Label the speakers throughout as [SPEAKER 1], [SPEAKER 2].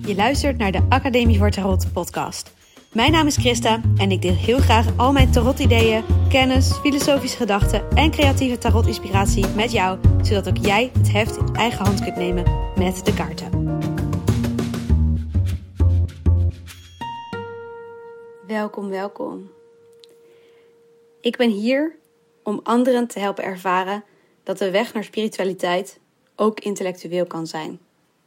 [SPEAKER 1] Je luistert naar de Academie voor Tarot podcast. Mijn naam is Christa en ik deel heel graag al mijn tarot-ideeën, kennis, filosofische gedachten en creatieve tarot-inspiratie met jou, zodat ook jij het heft in eigen hand kunt nemen met de kaarten. Welkom. Ik ben hier om anderen te helpen ervaren dat de weg naar spiritualiteit ook intellectueel kan zijn.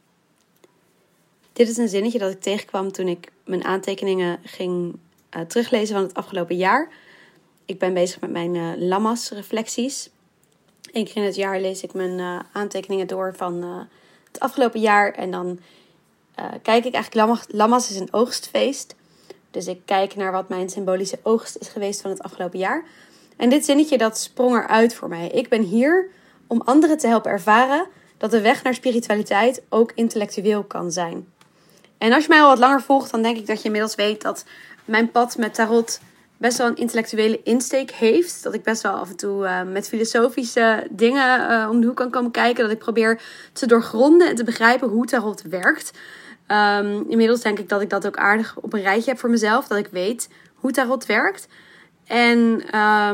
[SPEAKER 1] Dit is een zinnetje dat ik tegenkwam toen ik mijn aantekeningen ging teruglezen van het afgelopen jaar. Ik ben bezig met mijn Lammas-reflecties. Eén keer in het jaar lees ik mijn aantekeningen door van het afgelopen jaar. En dan kijk ik eigenlijk, Lammas is een oogstfeest. Dus ik kijk naar wat mijn symbolische oogst is geweest van het afgelopen jaar. En dit zinnetje dat sprong eruit voor mij. Ik ben hier om anderen te helpen ervaren dat de weg naar spiritualiteit ook intellectueel kan zijn. En als je mij al wat langer volgt, dan denk ik dat je inmiddels weet dat mijn pad met tarot best wel een intellectuele insteek heeft. Dat ik best wel af en toe met filosofische dingen om de hoek kan komen kijken. Dat ik probeer te doorgronden en te begrijpen hoe tarot werkt. Inmiddels denk ik dat ik dat ook aardig op een rijtje heb voor mezelf. Dat ik weet hoe tarot werkt. En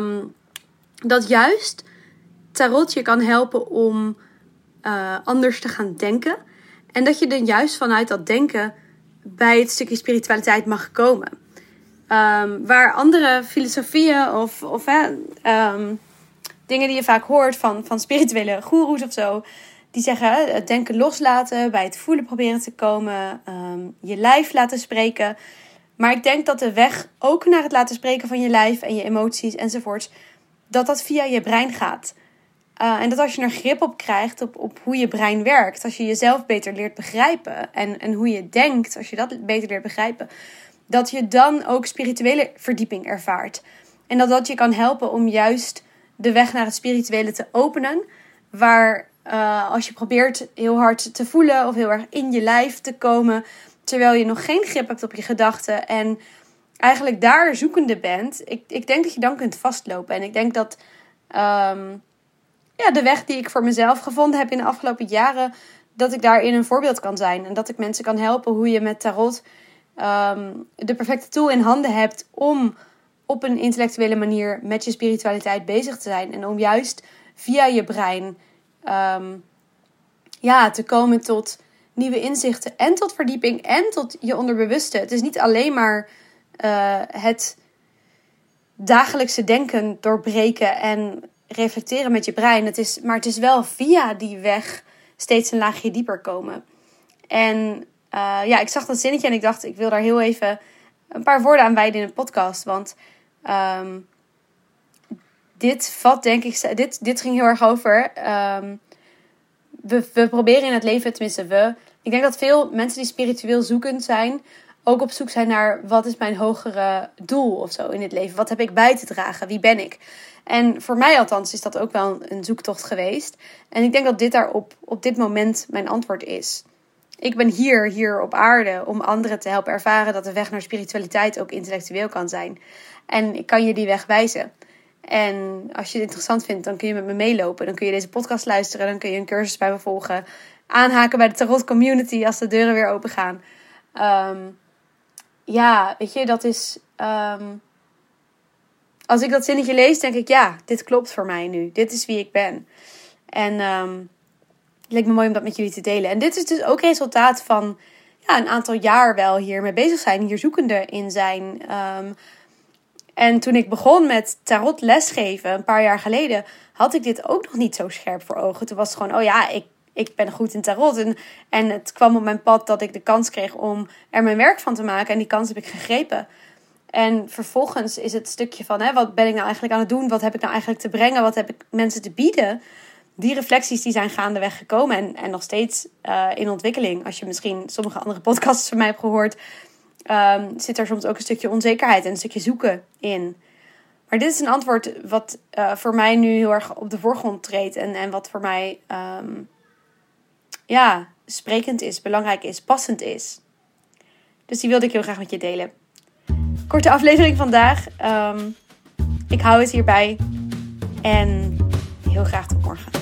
[SPEAKER 1] dat juist tarot je kan helpen om anders te gaan denken. En dat je dan juist vanuit dat denken bij het stukje spiritualiteit mag komen. Waar andere filosofieën of dingen die je vaak hoort van spirituele goeroes of zo. Die zeggen het denken loslaten, bij het voelen proberen te komen. Je lijf laten spreken. Maar ik denk dat de weg ook naar het laten spreken van je lijf en je emoties enzovoorts. Dat via je brein gaat. En dat als je er grip op krijgt op hoe je brein werkt. Als je jezelf beter leert begrijpen. En hoe je denkt, als je dat beter leert begrijpen. Dat je dan ook spirituele verdieping ervaart. En dat je kan helpen om juist de weg naar het spirituele te openen. Waar als je probeert heel hard te voelen of heel erg in je lijf te komen. Terwijl je nog geen grip hebt op je gedachten. En eigenlijk daar zoekende bent. Ik denk dat je dan kunt vastlopen. En ik denk dat de weg die ik voor mezelf gevonden heb in de afgelopen jaren, dat ik daarin een voorbeeld kan zijn. En dat ik mensen kan helpen hoe je met tarot de perfecte tool in handen hebt om op een intellectuele manier met je spiritualiteit bezig te zijn. En om juist via je brein te komen tot nieuwe inzichten en tot verdieping en tot je onderbewuste. Het is niet alleen maar het dagelijkse denken doorbreken en reflecteren met je brein. Maar het is wel via die weg steeds een laagje dieper komen. En ik zag dat zinnetje en ik dacht, ik wil daar heel even een paar woorden aan wijden in een podcast. Want dit ging heel erg over. We proberen in het leven, tenminste ik denk dat veel mensen die spiritueel zoekend zijn, ook op zoek zijn naar wat is mijn hogere doel of zo in het leven. Wat heb ik bij te dragen? Wie ben ik? En voor mij althans is dat ook wel een zoektocht geweest. En ik denk dat dit daar op dit moment mijn antwoord is. Ik ben hier op aarde om anderen te helpen ervaren dat de weg naar spiritualiteit ook intellectueel kan zijn. En ik kan je die weg wijzen. En als je het interessant vindt, dan kun je met me meelopen. Dan kun je deze podcast luisteren. Dan kun je een cursus bij me volgen. Aanhaken bij de Tarot Community als de deuren weer open gaan. Weet je, dat is als ik dat zinnetje lees, denk ik, ja, dit klopt voor mij nu. Dit is wie ik ben. En het leek me mooi om dat met jullie te delen. En dit is dus ook resultaat van een aantal jaar wel hiermee bezig zijn. Hier zoekende in zijn. En toen ik begon met tarot lesgeven, een paar jaar geleden, had ik dit ook nog niet zo scherp voor ogen. Toen was het gewoon, ik ben goed in tarot. En het kwam op mijn pad dat ik de kans kreeg om er mijn werk van te maken. En die kans heb ik gegrepen. En vervolgens is het stukje van, wat ben ik nou eigenlijk aan het doen? Wat heb ik nou eigenlijk te brengen? Wat heb ik mensen te bieden? Die reflecties die zijn gaandeweg gekomen en nog steeds in ontwikkeling. Als je misschien sommige andere podcasts van mij hebt gehoord, zit er soms ook een stukje onzekerheid en een stukje zoeken in. Maar dit is een antwoord wat voor mij nu heel erg op de voorgrond treedt. En wat voor mij sprekend is, belangrijk is, passend is. Dus die wilde ik heel graag met je delen. Korte aflevering vandaag. Ik hou het hierbij. En heel graag tot morgen.